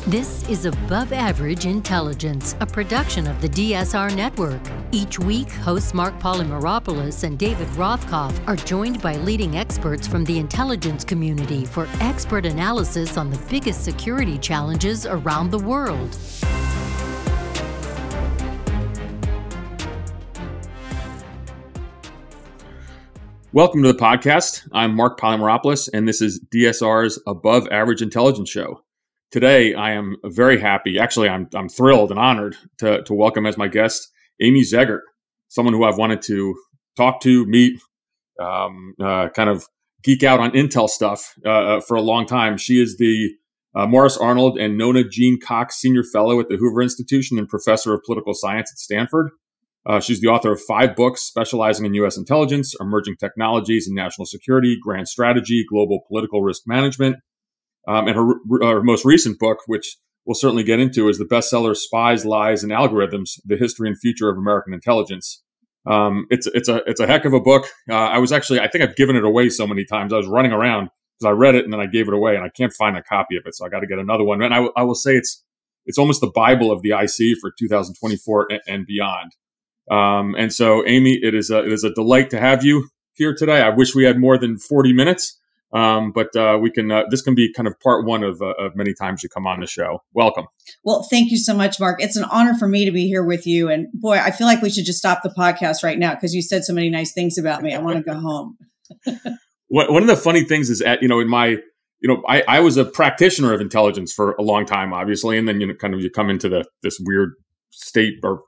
This is Above Average Intelligence, a production of the DSR Network. Each week, hosts Mark Polymeropoulos and David Rothkopf are joined by leading experts from the intelligence community for expert analysis on the biggest security challenges around the world. Welcome to the podcast. I'm Mark Polymeropoulos, and this is DSR's Above Average Intelligence Show. Today, I am very happy. Actually, I'm thrilled and honored to welcome as my guest Amy Zegart, someone who I've wanted to talk to, meet, kind of geek out on Intel stuff for a long time. She is the Morris Arnold and Nona Jean Cox Senior Fellow at the Hoover Institution and Professor of Political Science at Stanford. She's the author of 5 books specializing in U.S. intelligence, emerging technologies and national security, grand strategy, global political risk management. And her most recent book, which we'll certainly get into, is the bestseller Spies, Lies, and Algorithms: The History and Future of American Intelligence. It's a heck of a book. I think I've given it away so many times. I was running around because I read it and then I gave it away, and I can't find a copy of it, so I got to get another one. And I will say it's almost the Bible of the IC for 2024 and beyond. And so, Amy, it is a delight to have you here today. I wish we had more than 40 minutes. But we can. This can be kind of part one of many times you come on the show. Welcome. Well, thank you so much, Mark. It's an honor for me to be here with you. And boy, I feel like we should just stop the podcast right now because you said so many nice things about me. I want to go home. One of the funny things is, I was a practitioner of intelligence for a long time, obviously, and then you come into this weird state or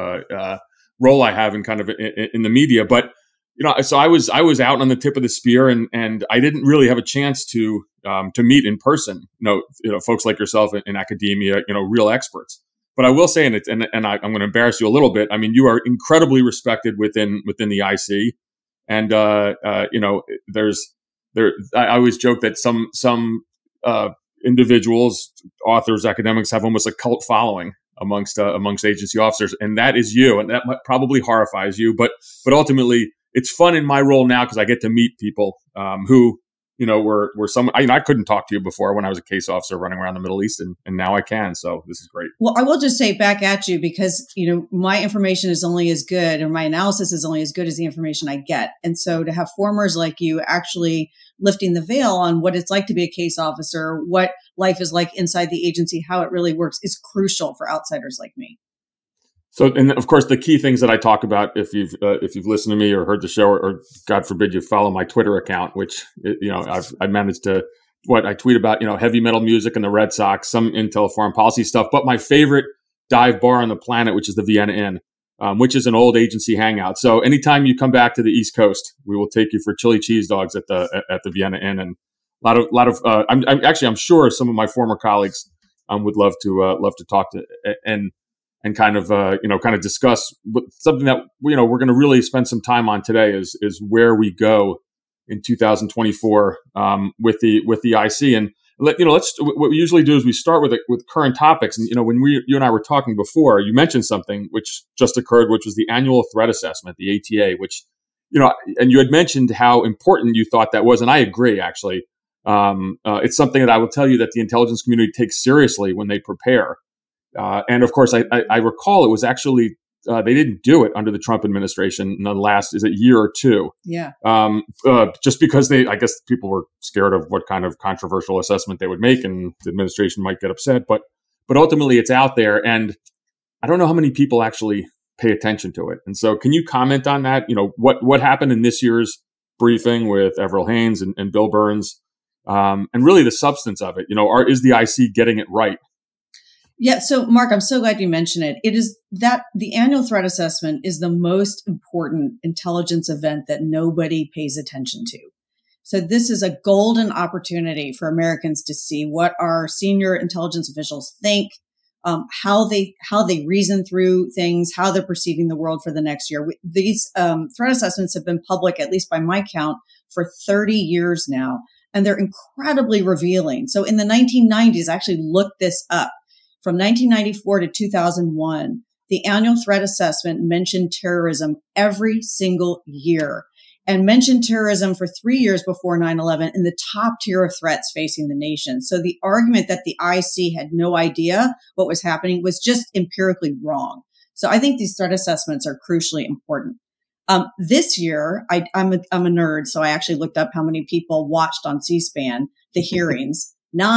role I have in the media, but. So I was out on the tip of the spear, and I didn't really have a chance to meet in person. Folks like yourself in academia, real experts. But I will say, and I'm going to embarrass you a little bit. I mean, you are incredibly respected within the IC, and I always joke that some individuals, authors, academics have almost a cult following amongst agency officers, and that is you, and that probably horrifies you, but ultimately. It's fun in my role now because I get to meet people who, were some. I couldn't talk to you before when I was a case officer running around the Middle East, and now I can. So this is great. Well, I will just say back at you because my information is only as good, or my analysis is only as good as the information I get. And so to have formers like you actually lifting the veil on what it's like to be a case officer, what life is like inside the agency, how it really works, is crucial for outsiders like me. So, and of course, the key things that I talk about, if you've listened to me or heard the show, or God forbid you follow my Twitter account, which I managed to I tweet about heavy metal music and the Red Sox, some Intel foreign policy stuff, but my favorite dive bar on the planet, which is the Vienna Inn, which is an old agency hangout. So, anytime you come back to the East Coast, we will take you for chili cheese dogs at the Vienna Inn, and a lot of. I'm sure some of my former colleagues would love to talk to and kind of discuss something that we're going to really spend some time on today is where we go in 2024 with the IC. And what we usually do is we start with current topics. And when you and I were talking before, you mentioned something which just occurred, which was the annual threat assessment, the ATA, which and you had mentioned how important you thought that was, and I agree. Actually, it's something that I will tell you that the intelligence community takes seriously when they prepare. And of course, I recall it was actually they didn't do it under the Trump administration in the last year or two. Yeah. Just because I guess people were scared of what kind of controversial assessment they would make, and the administration might get upset. But ultimately, it's out there, and I don't know how many people actually pay attention to it. And so, can you comment on that? What happened in this year's briefing with Avril Haines and Bill Burns, and really the substance of it? Is the IC getting it right? Yeah. So, Mark, I'm so glad you mentioned it. It is that the annual threat assessment is the most important intelligence event that nobody pays attention to. So this is a golden opportunity for Americans to see what our senior intelligence officials think, how they reason through things, how they're perceiving the world for the next year. These threat assessments have been public, at least by my count, for 30 years now, and they're incredibly revealing. So in the 1990s, I actually looked this up. From 1994 to 2001, the annual threat assessment mentioned terrorism every single year. and mentioned terrorism for 3 years before 9/11 in the top tier of threats facing the nation. So the argument that the IC had no idea what was happening was just empirically wrong. So I think these threat assessments are crucially important. This year, I'm a nerd, so I actually looked up how many people watched on C-SPAN the hearings.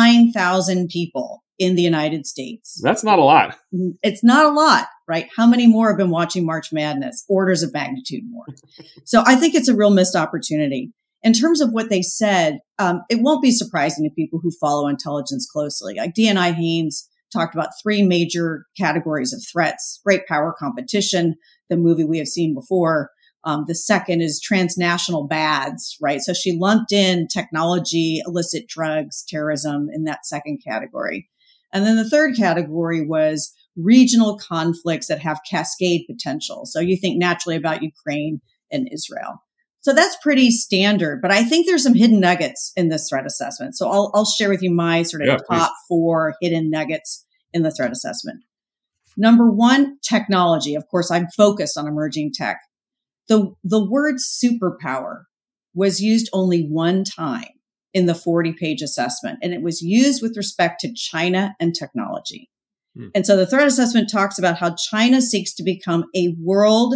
9,000 people in the United States. That's not a lot. It's not a lot, right? How many more have been watching March Madness? Orders of magnitude more. So I think it's a real missed opportunity. In terms of what they said, it won't be surprising to people who follow intelligence closely. Like DNI Haynes talked about 3 major categories of threats: great power competition, the movie we have seen before. The second is transnational bads, right? So she lumped in technology, illicit drugs, terrorism in that second category. And then the third category was regional conflicts that have cascade potential. So you think naturally about Ukraine and Israel. So that's pretty standard, but I think there's some hidden nuggets in this threat assessment. So I'll share with you my sort of top 4 hidden nuggets in the threat assessment. Number 1, technology. Of course, I'm focused on emerging tech. The word superpower was used only one time in the 40-page assessment, and it was used with respect to China and technology. And so the threat assessment talks about how China seeks to become a world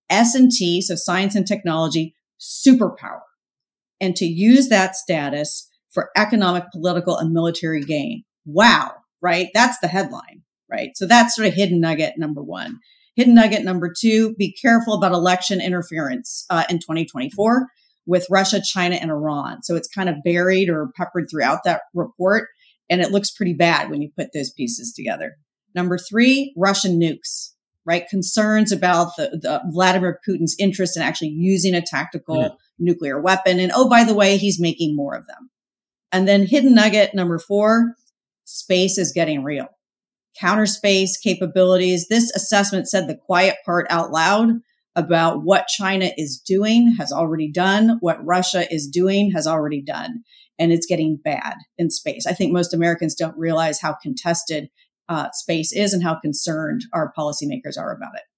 S&T, so science and technology, superpower, and to use that status for economic, political, and military gain. Wow, right? That's the headline, right? So that's sort of hidden nugget number 1. Hidden nugget number 2, be careful about election interference in 2024 with Russia, China, and Iran. So it's kind of buried or peppered throughout that report, and it looks pretty bad when you put those pieces together. Number 3, Russian nukes, right? Concerns about the Vladimir Putin's interest in actually using a tactical nuclear weapon. And oh, by the way, he's making more of them. And then hidden nugget number 4, space is getting real. Counter space capabilities. This assessment said the quiet part out loud about what China is doing has already done, what Russia is doing has already done, and it's getting bad in space. I think most Americans don't realize how contested space is and how concerned our policymakers are about it.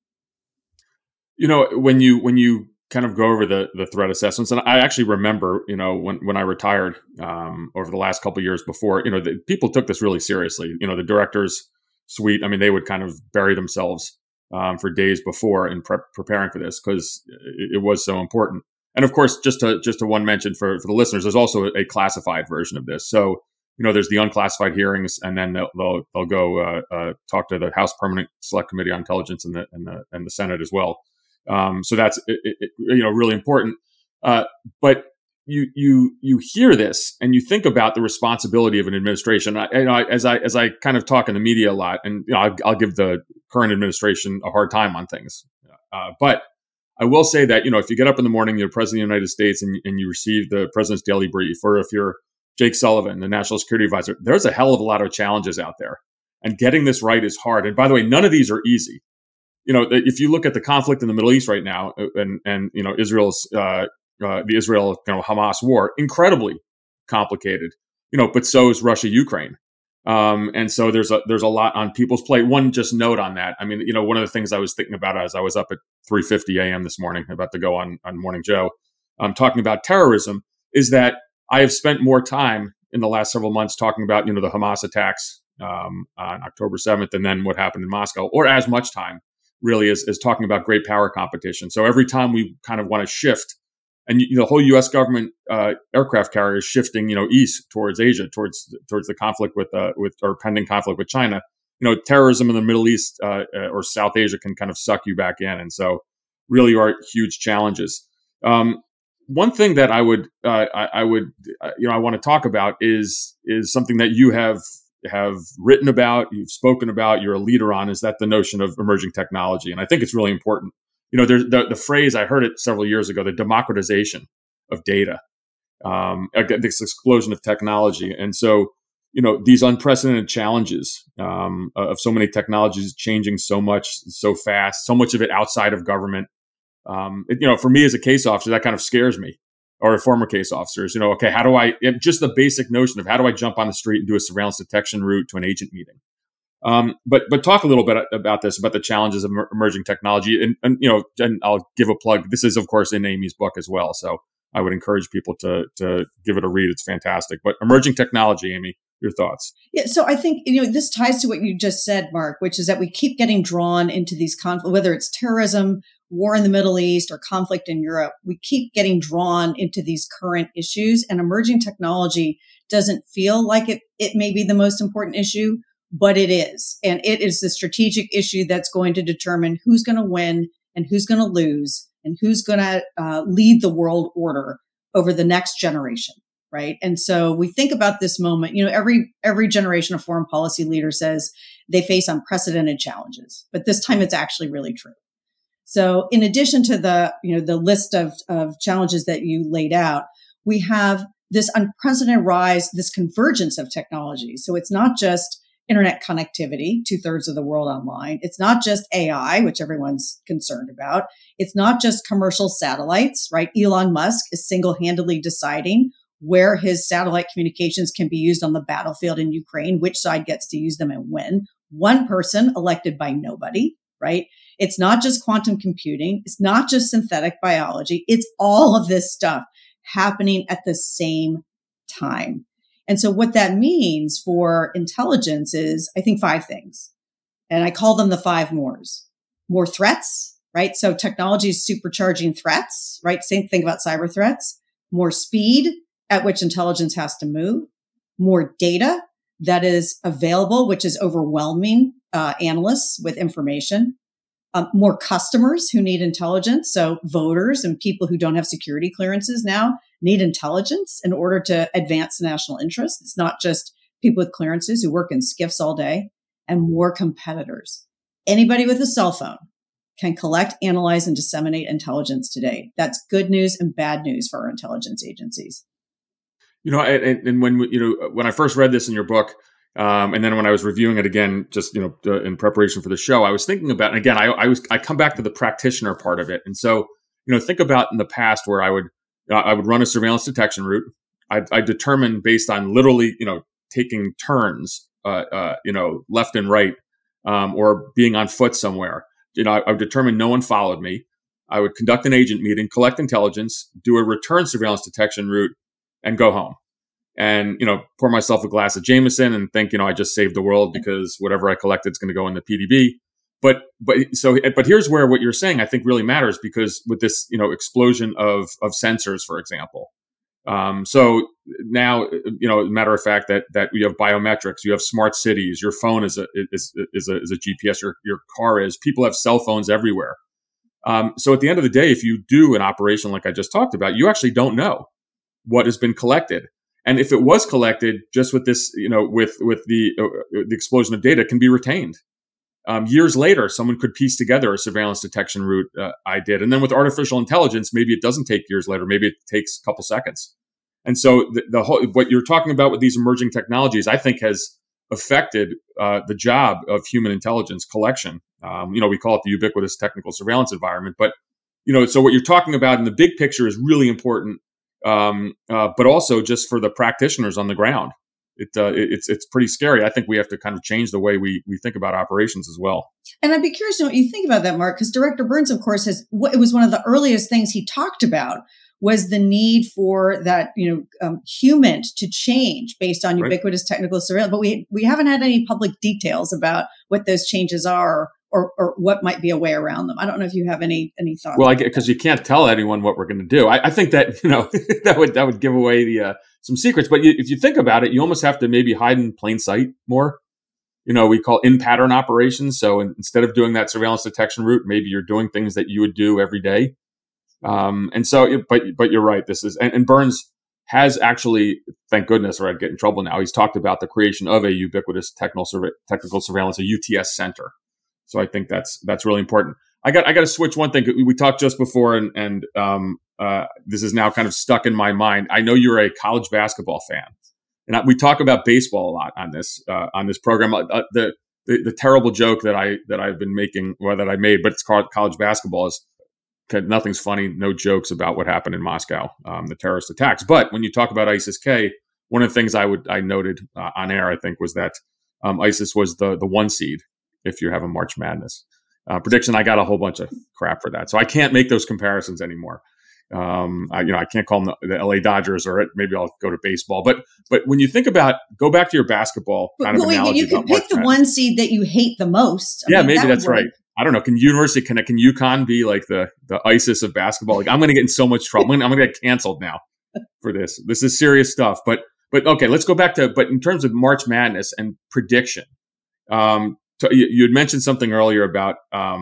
You know, when you kind of go over the threat assessments, and I actually remember, you know, when I retired over the last couple of years before, you know, people took this really seriously. You know, the directors suite, I mean, they would kind of bury themselves for days before in preparing for this because it was so important. And of course, just to one mention for the listeners, there's also a classified version of this. So, you know, there's the unclassified hearings, and then they'll go talk to the House Permanent Select Committee on Intelligence and the Senate as well. So that's you know, really important. But you hear this and you think about the responsibility of an administration. As I kind of talk in the media a lot, and you know, I'll give the current administration a hard time on things. But I will say that, you know, if you get up in the morning, you're president of the United States, and you receive the president's daily brief, or if you're Jake Sullivan, the national security advisor, there's a hell of a lot of challenges out there, and getting this right is hard. And by the way, none of these are easy. You know, if you look at the conflict in the Middle East right now, and you know, Israel's the Israel, you know, Hamas war, incredibly complicated. You know, but so is Russia, Ukraine, and so there's a lot on people's plate. One just note on that. I mean, you know, one of the things I was thinking about as I was up at 3:50 a.m. this morning, about to go on Morning Joe, talking about terrorism, is that I have spent more time in the last several months talking about, you know, the Hamas attacks on October 7th, and then what happened in Moscow, or as much time really as talking about great power competition. So every time we kind of want to shift, and you know, the whole U.S. government aircraft carriers shifting, you know, east towards Asia, towards the conflict with or pending conflict with China. You know, terrorism in the Middle East or South Asia can kind of suck you back in, and so really are huge challenges. One thing that I would you know, I want to talk about is something that you have written about, you've spoken about, you're a leader on, is that the notion of emerging technology. And I think it's really important. You know, there's the phrase, I heard it several years ago, the democratization of data, this explosion of technology. And so, you know, these unprecedented challenges of so many technologies changing so much, so fast, so much of it outside of government. You know, for me as a case officer, that kind of scares me, or former case officers. You know, okay, how do I, just the basic notion of how do I jump on the street and do a surveillance detection route to an agent meeting? But talk a little bit about this, about the challenges of emerging technology, and I'll give a plug. This is, of course, in Amy's book as well, so I would encourage people to give it a read. It's fantastic. But emerging technology, Amy, your thoughts? Yeah, so I think this ties to what you just said, Mark, which is that we keep getting drawn into these conflicts, whether it's terrorism, war in the Middle East, or conflict in Europe. We keep getting drawn into these current issues, and emerging technology doesn't feel like it may be the most important issue, but it is. And it is the strategic issue that's going to determine who's going to win and who's going to lose and who's going to lead the world order over the next generation, right? And so we think about this moment, every generation of foreign policy leader says they face unprecedented challenges, but this time it's actually really true. So in addition to the list of challenges that you laid out, we have this unprecedented rise, this convergence of technology. So it's not just internet connectivity, 2/3 of the world online. It's not just AI, which everyone's concerned about. It's not just commercial satellites, right? Elon Musk is single-handedly deciding where his satellite communications can be used on the battlefield in Ukraine, which side gets to use them and when. One person elected by nobody, right? It's not just quantum computing. It's not just synthetic biology. It's all of this stuff happening at the same time. And so what that means for intelligence is, I think, 5 things. And I call them the 5 mores. More threats, right? So technology is supercharging threats, right? Same thing about cyber threats. More speed at which intelligence has to move. More data that is available, which is overwhelming analysts with information. More customers who need intelligence. So voters and people who don't have security clearances now need intelligence in order to advance national interest. It's not just people with clearances who work in SCIFs all day. And more competitors. Anybody with a cell phone can collect, analyze, and disseminate intelligence today. That's good news and bad news for our intelligence agencies. And when I first read this in your book, and then when I was reviewing it again, just in preparation for the show, I was thinking about, and again, I come back to the practitioner part of it, and so think about in the past where I would run a surveillance detection route. I determined based on literally taking turns, left and right, or being on foot somewhere. I would determine no one followed me. I would conduct an agent meeting, collect intelligence, do a return surveillance detection route, and go home. And, pour myself a glass of Jameson and think, I just saved the world because whatever I collected is going to go in the PDB. But here's where what you're saying, I think, really matters, because with this, explosion of sensors, for example. So now, matter of fact that you have biometrics, you have smart cities, your phone is a GPS, your car is, people have cell phones everywhere. So at the end of the day, if you do an operation like I just talked about, you actually don't know what has been collected. And if it was collected, just with this, with the explosion of data, can be retained. Years later, someone could piece together a surveillance detection route I did. And then with artificial intelligence, maybe it doesn't take years later. Maybe it takes a couple seconds. And so the whole, what you're talking about with these emerging technologies, I think has affected the job of human intelligence collection. We call it the ubiquitous technical surveillance environment. But, so what you're talking about in the big picture is really important. But also just for the practitioners on the ground, it's pretty scary. I think we have to kind of change the way we think about operations as well. And I'd be curious to know what you think about that, Mark, because Director Burns, of course, it was one of the earliest things he talked about was the need for that, human to change based on ubiquitous technical surveillance. But we haven't had any public details about what those changes are or what might be a way around them. I don't know if you have any thoughts. Well, because you can't tell anyone what we're going to do. I think that that would give away the some secrets. But if you think about it, you almost have to maybe hide in plain sight more. We call in pattern operations. So instead of doing that surveillance detection route, maybe you're doing things that you would do every day. And so, but you're right. This is and Burns has actually, thank goodness, or I'd get in trouble now. He's talked about the creation of a ubiquitous technical surveillance, a UTS center. So I think that's really important. I got to switch one thing. We talked just before, and this is now kind of stuck in my mind. I know you're a college basketball fan, and we talk about baseball a lot on this program. The terrible joke that I've been making, or that I made, but it's called college basketball, is nothing's funny, no jokes about what happened in Moscow, the terrorist attacks. But when you talk about ISIS-K, one of the things I noted on air, I think, was that ISIS was the 1 seed if you have a March Madness prediction. I got a whole bunch of crap for that, so I can't make those comparisons anymore. I can't call them the LA Dodgers, or maybe I'll go to baseball. But when you think about, go back to your basketball kind of analogy. You can pick the 1 seed that you hate the most. Maybe that's right. I don't know. Can UConn be like the ISIS of basketball? Like, I'm going to get in so much trouble. I'm going to get canceled now for this. This is serious stuff. But okay, let's go back to. But in terms of March Madness and prediction, you had mentioned something earlier about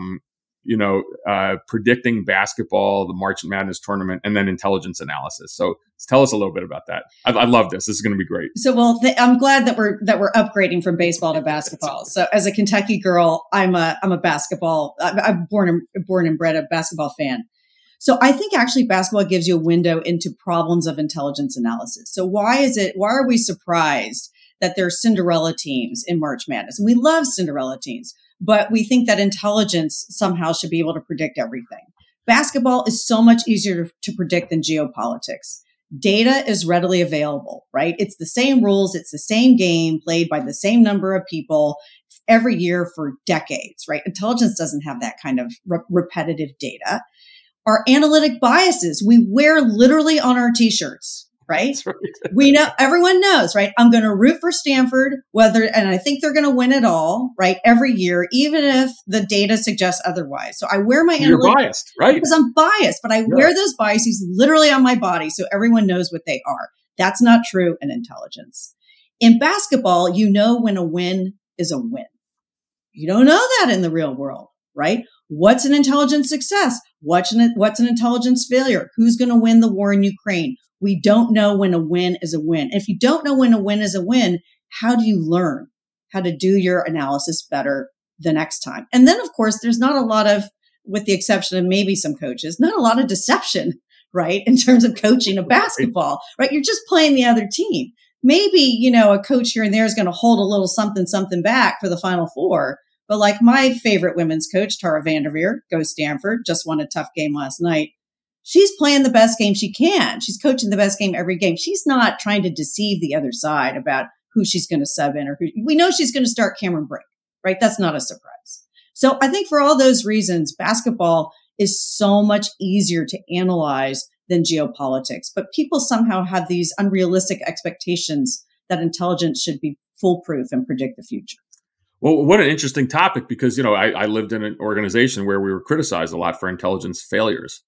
predicting basketball, the March Madness tournament, and then intelligence analysis. So tell us a little bit about that. I love this. This is going to be great. So, I'm glad that we're upgrading from baseball to basketball. So as a Kentucky girl, I'm a basketball. I'm born and bred a basketball fan. So I think actually basketball gives you a window into problems of intelligence analysis. So why are we surprised that there are Cinderella teams in March Madness? And we love Cinderella teams, but we think that intelligence somehow should be able to predict everything. Basketball is so much easier to predict than geopolitics. Data is readily available, right? It's the same rules. It's the same game played by the same number of people every year for decades, right? Intelligence doesn't have that kind of repetitive data. Our analytic biases, we wear literally on our t-shirts, right? We know, everyone knows, right? I'm going to root for Stanford, and I think they're going to win it all, right? Every year, even if the data suggests otherwise. So I wear my You're biased, right? Because I'm biased, but I wear those biases literally on my body so everyone knows what they are. That's not true in intelligence. In basketball, you know when a win is a win. You don't know that in the real world, right? What's an intelligence success? What's an intelligence failure? Who's going to win the war in Ukraine? We don't know when a win is a win. If you don't know when a win is a win, how do you learn how to do your analysis better the next time? And then, of course, there's not a lot of, with the exception of maybe some coaches, not a lot of deception, right? In terms of coaching a basketball, right? You're just playing the other team. Maybe, a coach here and there is going to hold a little something back for the Final Four. But like my favorite women's coach, Tara Vanderveer, goes Stanford, just won a tough game last night. She's playing the best game she can. She's coaching the best game every game. She's not trying to deceive the other side about who she's going to sub in, or who. We know she's going to start Cameron Brink, right? That's not a surprise. So I think for all those reasons, basketball is so much easier to analyze than geopolitics. But people somehow have these unrealistic expectations that intelligence should be foolproof and predict the future. Well, what an interesting topic, because, I lived in an organization where we were criticized a lot for intelligence failures.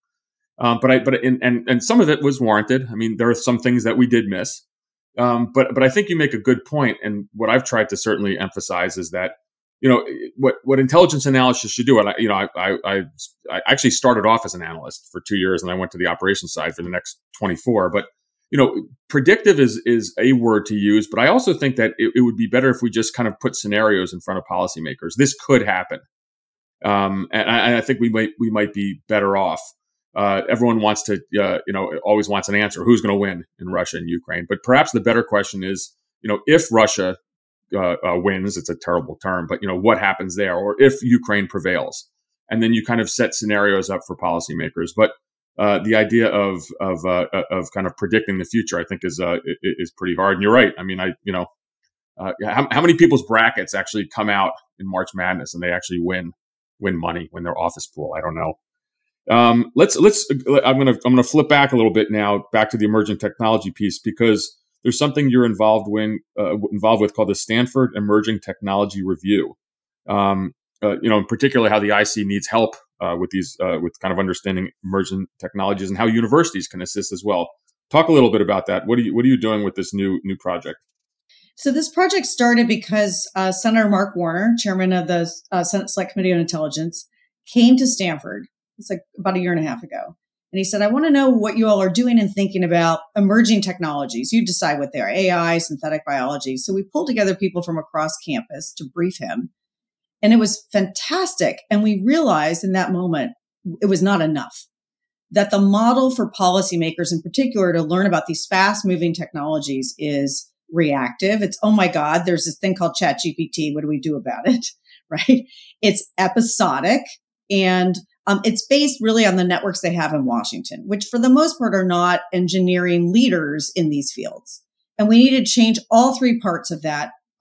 But some of it was warranted. I mean, there are some things that we did miss. But I think you make a good point. And what I've tried to certainly emphasize is that, what intelligence analysis should do. And I actually started off as an analyst for 2 years, and I went to the operations side for the next 24. But predictive is a word to use, but I also think that it would be better if we just kind of put scenarios in front of policymakers. This could happen, and I think we might be better off. Everyone wants to, always wants an answer. Who's going to win in Russia and Ukraine? But perhaps the better question is, if Russia wins, it's a terrible term, but what happens there, or if Ukraine prevails, and then you kind of set scenarios up for policymakers. But the idea of kind of predicting the future, I think, is pretty hard. And you're right. I mean, how many people's brackets actually come out in March Madness and they actually win money, win their office pool? I don't know. I'm gonna flip back a little bit now, back to the emerging technology piece, because there's something you're involved with called the Stanford Emerging Technology Review. In particular, how the IC needs help with kind of understanding emerging technologies, and how universities can assist as well. Talk a little bit about that. What are you doing with this new project? So this project started because Senator Mark Warner, chairman of the Senate Select Committee on Intelligence, came to Stanford. It's like about a year and a half ago. And he said, I want to know what you all are doing and thinking about emerging technologies. You decide what they are: AI, synthetic biology. So we pulled together people from across campus to brief him. And it was fantastic. And we realized in that moment, it was not enough. That the model for policymakers in particular to learn about these fast moving technologies is reactive. It's, oh my God, there's this thing called ChatGPT. What do we do about it? Right? It's episodic, and it's based really on the networks they have in Washington, which for the most part are not engineering leaders in these fields. And we need to change all three parts of that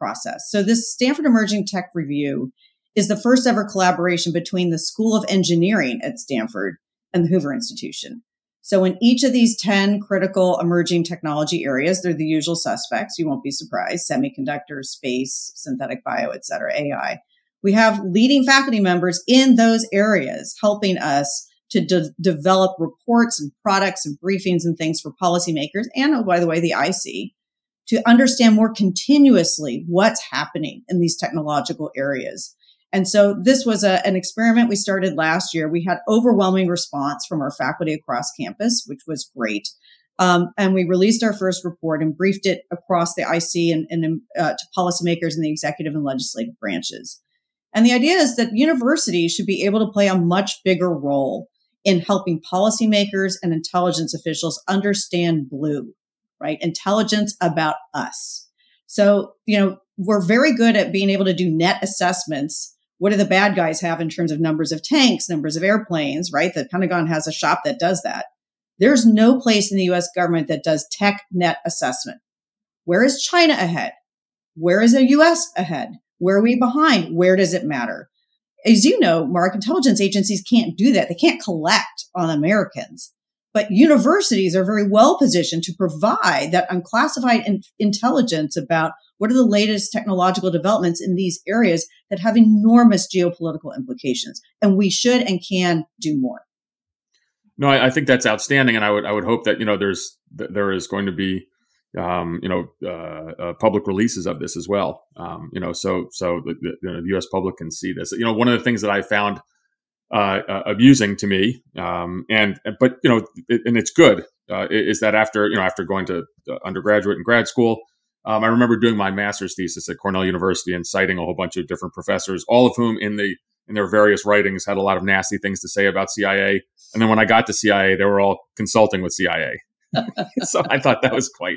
process. So this Stanford Emerging Tech Review is the first ever collaboration between the School of Engineering at Stanford and the Hoover Institution. So in each of these 10 critical emerging technology areas, they're the usual suspects. You won't be surprised. Semiconductors, space, synthetic bio, et cetera, AI. We have leading faculty members in those areas helping us to develop reports and products and briefings and things for policymakers and, oh, by the way, the IC to understand more continuously what's happening in these technological areas. And so this was an experiment we started last year. We had overwhelming response from our faculty across campus, which was great. And we released our first report and briefed it across the IC and to policymakers in the executive and legislative branches. And the idea is that universities should be able to play a much bigger role in helping policymakers and intelligence officials understand blue, right? Intelligence about us. So, we're very good at being able to do net assessments. What do the bad guys have in terms of numbers of tanks, numbers of airplanes, right? The Pentagon has a shop that does that. There's no place in the US government that does tech net assessment. Where is China ahead? Where is the US ahead? Where are we behind? Where does it matter? As you know, Mark, intelligence agencies can't do that. They can't collect on Americans. But universities are very well positioned to provide that unclassified intelligence about what are the latest technological developments in these areas that have enormous geopolitical implications. And we should and can do more. No, I think that's outstanding, and I would hope that there is going to be public releases of this as well. So the U.S. public can see this. One of the things that I found amusing to me, and it's good, is that after going to undergraduate and grad school, I remember doing my master's thesis at Cornell University and citing a whole bunch of different professors, all of whom in their various writings had a lot of nasty things to say about CIA. And then when I got to CIA, they were all consulting with CIA. So I thought that was quite.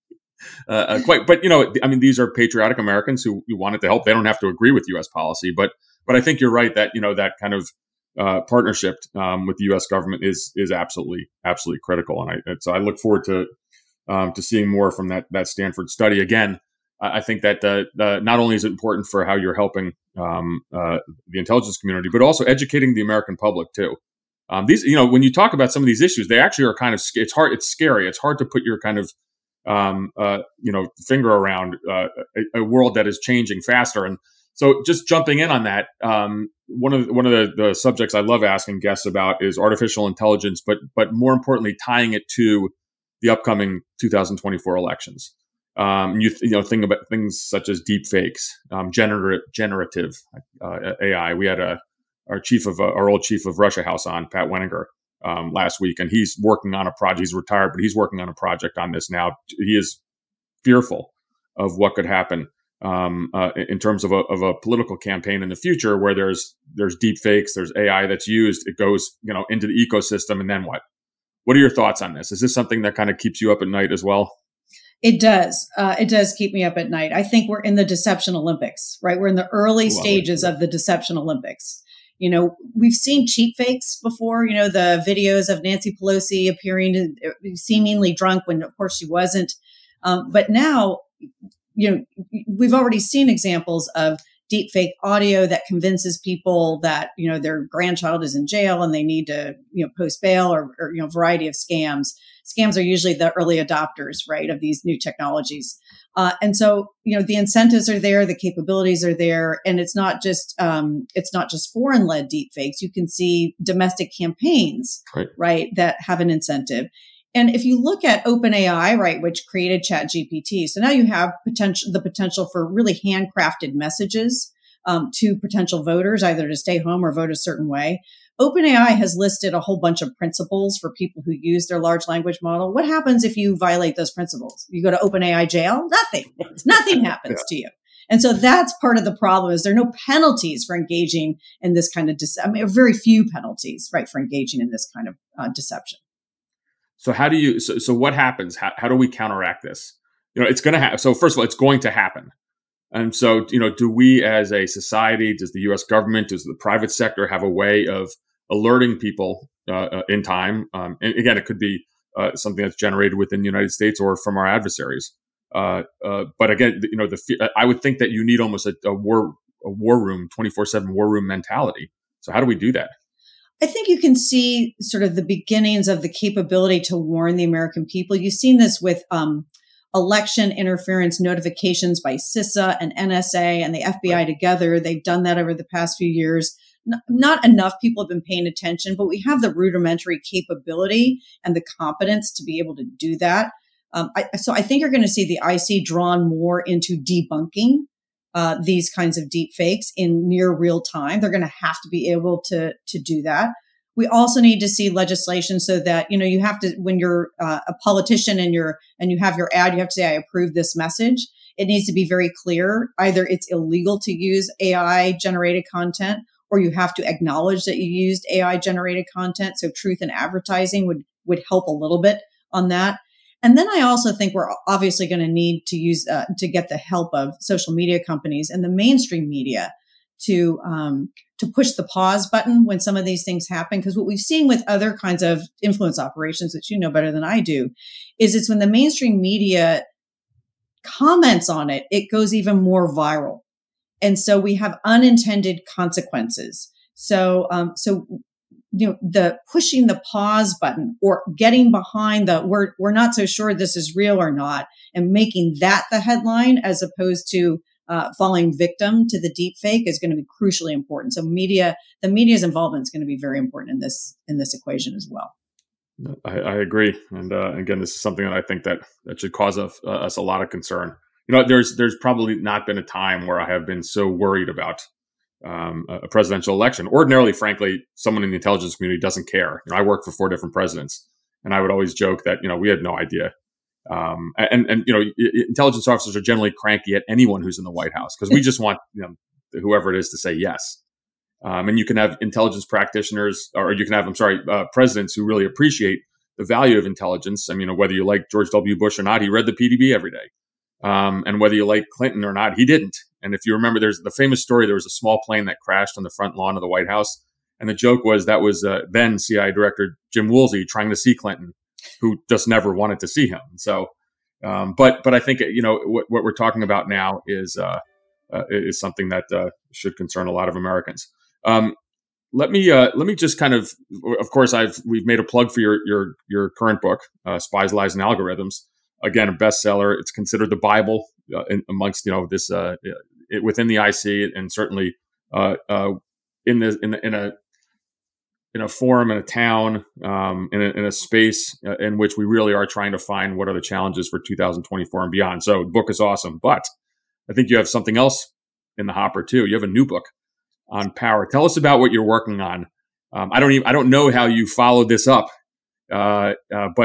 But these are patriotic Americans who wanted to help. They don't have to agree with U.S. policy, but I think you're right that that kind of partnership with the U.S. government is absolutely critical, and so I look forward to seeing more from that Stanford study. Again, I think that not only is it important for how you're helping the intelligence community, but also educating the American public too. These, when you talk about some of these issues, they actually are kind of it's hard. It's scary. It's hard to put your kind of finger around a world that is changing faster. And so just jumping in on that, one of the subjects I love asking guests about is artificial intelligence, but more importantly, tying it to the upcoming 2024 elections. You think about things such as deep fakes, generative AI. We had our old chief of Russia House on, Pat Wenninger, last week, and he's working on a project. He's retired, but he's working on a project on this now. He is fearful of what could happen in terms of a political campaign in the future, where there's deep fakes, there's AI that's used, it goes into the ecosystem, and then what? What are your thoughts on this? Is this something that kind of keeps you up at night as well? It does. It does keep me up at night. I think we're in the deception Olympics, right? We're in the early stages of the deception Olympics. We've seen cheap fakes before, the videos of Nancy Pelosi appearing seemingly drunk when, of course, she wasn't. But now, we've already seen examples of deep fake audio that convinces people that, their grandchild is in jail and they need to, post bail or variety of scams. Scams are usually the early adopters, right, of these new technologies. And so, the incentives are there, the capabilities are there, and it's not just foreign-led deepfakes. You can see domestic campaigns, right, that have an incentive. And if you look at OpenAI, right, which created ChatGPT, so now you have the potential for really handcrafted messages to potential voters, either to stay home or vote a certain way. OpenAI has listed a whole bunch of principles for people who use their large language model. What happens if you violate those principles? You go to OpenAI jail? Nothing happens to you. And so that's part of the problem, is there are no penalties for engaging in this kind of very few penalties, right, for engaging in this kind of deception. So how do you? So what happens? How do we counteract this? It's going to happen. So first of all, it's going to happen. And so, do we as a society, does the U.S. government, does the private sector have a way of alerting people in time? And again, it could be something that's generated within the United States or from our adversaries But again, I would think that you need almost a war room, 24/7 war room mentality. So how do we do that? I think you can see sort of the beginnings of the capability to warn the American people. You've seen this with election interference notifications by CISA and NSA and the FBI together. They've done that over the past few years. Not enough people have been paying attention, but we have the rudimentary capability and the competence to be able to do that. So I think you're going to see the IC drawn more into debunking these kinds of deep fakes in near real time. They're going to have to be able to do that. We also need to see legislation so that, you have to, when you're a politician and you have your ad, you have to say, I approve this message. It needs to be very clear. Either it's illegal to use AI generated content, or you have to acknowledge that you used AI generated content. So truth in advertising would help a little bit on that. And then I also think we're obviously going to need to use to get the help of social media companies and the mainstream media to push the pause button when some of these things happen. Because what we've seen with other kinds of influence operations, which you know better than I do, is it's when the mainstream media comments on it, it goes even more viral. And so we have unintended consequences. So the pushing the pause button or getting behind we're not so sure this is real or not, and making that the headline as opposed to falling victim to the deep fake is going to be crucially important. So the media's involvement is going to be very important in this equation as well. I agree. And again, this is something that I think that should cause us a lot of concern. There's probably not been a time where I have been so worried about a presidential election. Ordinarily, frankly, someone in the intelligence community doesn't care. I worked for 4 different presidents, and I would always joke that we had no idea. And intelligence officers are generally cranky at anyone who's in the White House because we just want whoever it is to say yes. And you can have intelligence practitioners, or you can have presidents who really appreciate the value of intelligence. I mean, whether you like George W. Bush or not, he read the PDB every day. And whether you like Clinton or not, he didn't. And if you remember, there's the famous story, there was a small plane that crashed on the front lawn of the White House. And the joke was that was then CIA Director Jim Woolsey trying to see Clinton, who just never wanted to see him. So, but I think, what we're talking about now is something that should concern a lot of Americans. Let me just kind of course, we've made a plug for your current book, Spies, Lies, and Algorithms. Again, a bestseller. It's considered the Bible amongst this within the IC, and certainly in a forum, in a town, in a space in which we really are trying to find what are the challenges for 2024 and beyond. So the book is awesome, but I think you have something else in the hopper too. You have a new book on power. Tell us about what you're working on. I don't know how you followed this up. But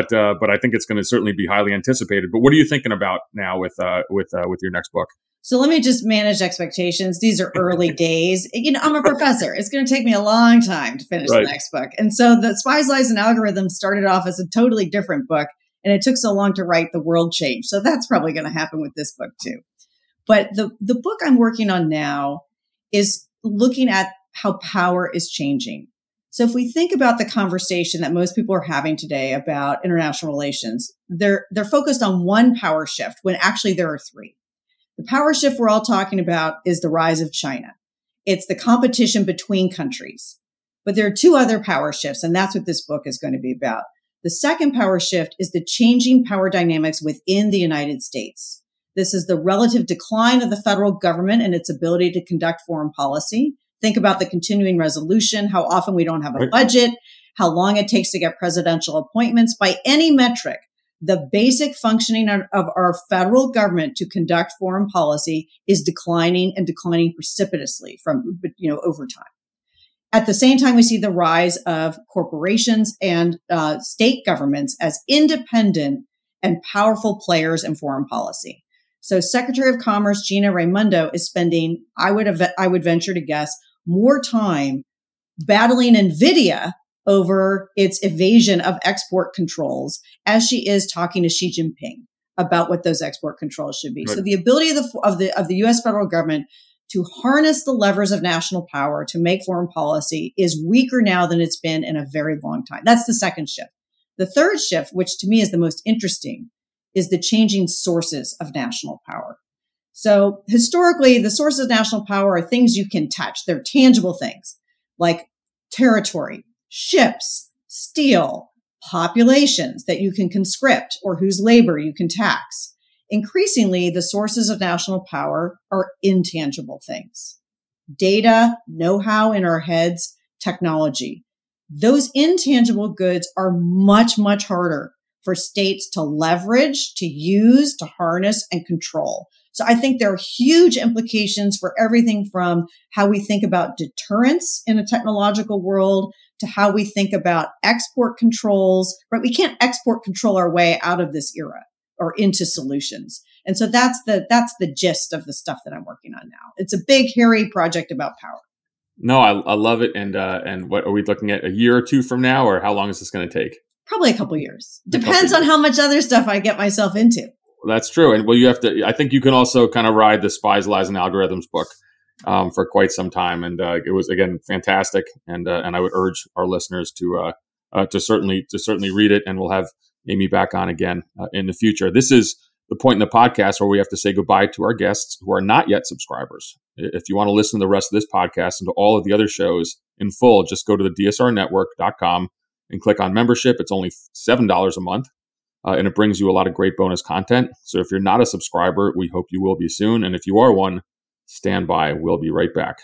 I think it's going to certainly be highly anticipated. But what are you thinking about now with your next book? So let me just manage expectations. These are early days. I'm a professor. It's going to take me a long time to finish the next book. And so the Spies, Lies, and Algorithms started off as a totally different book, and it took so long to write, the world changed. So that's probably going to happen with this book too. But the book I'm working on now is looking at how power is changing. So if we think about the conversation that most people are having today about international relations, they're focused on one power shift when actually there are 3. The power shift we're all talking about is the rise of China. It's the competition between countries. But there are 2 other power shifts, and that's what this book is going to be about. The second power shift is the changing power dynamics within the United States. This is the relative decline of the federal government and its ability to conduct foreign policy. Think about the continuing resolution, how often we don't have a budget, how long it takes to get presidential appointments. By any metric, the basic functioning of our federal government to conduct foreign policy is declining precipitously from, over time. At the same time, we see the rise of corporations and state governments as independent and powerful players in foreign policy. So Secretary of Commerce Gina Raimondo is spending, I would venture to guess, more time battling NVIDIA over its evasion of export controls as she is talking to Xi Jinping about what those export controls should be. Right. So the ability of the U.S. federal government to harness the levers of national power to make foreign policy is weaker now than it's been in a very long time. That's the second shift. The third shift, which to me is the most interesting, is the changing sources of national power. So historically, the sources of national power are things you can touch. They're tangible things like territory, ships, steel, populations that you can conscript or whose labor you can tax. Increasingly, the sources of national power are intangible things. Data, know-how in our heads, technology. Those intangible goods are much, much harder for states to leverage, to use, to harness, and control. So I think there are huge implications for everything from how we think about deterrence in a technological world to how we think about export controls, right? We can't export control our way out of this era or into solutions. And so that's the gist of the stuff that I'm working on now. It's a big, hairy project about power. No, I love it. And what are we looking at, a year or two from now, or how long is this going to take? Probably a couple years. Depends on how much other stuff I get myself into. Well, that's true. And you have to, I think you can also kind of ride the Spies, Lies, and Algorithms book for quite some time. And it was, again, fantastic. And I would urge our listeners to certainly read it. And we'll have Amy back on again in the future. This is the point in the podcast where we have to say goodbye to our guests who are not yet subscribers. If you want to listen to the rest of this podcast and to all of the other shows in full, just go to the dsrnetwork.com and click on membership. It's only $7 a month, and it brings you a lot of great bonus content. So if you're not a subscriber, we hope you will be soon. And if you are one, stand by. We'll be right back.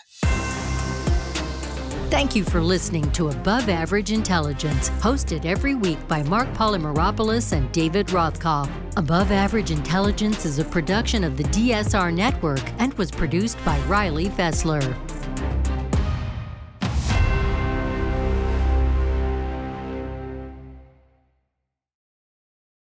Thank you for listening to Above Average Intelligence, hosted every week by Mark Polymeropoulos and David Rothkopf. Above Average Intelligence is a production of the DSR Network and was produced by Riley Fessler.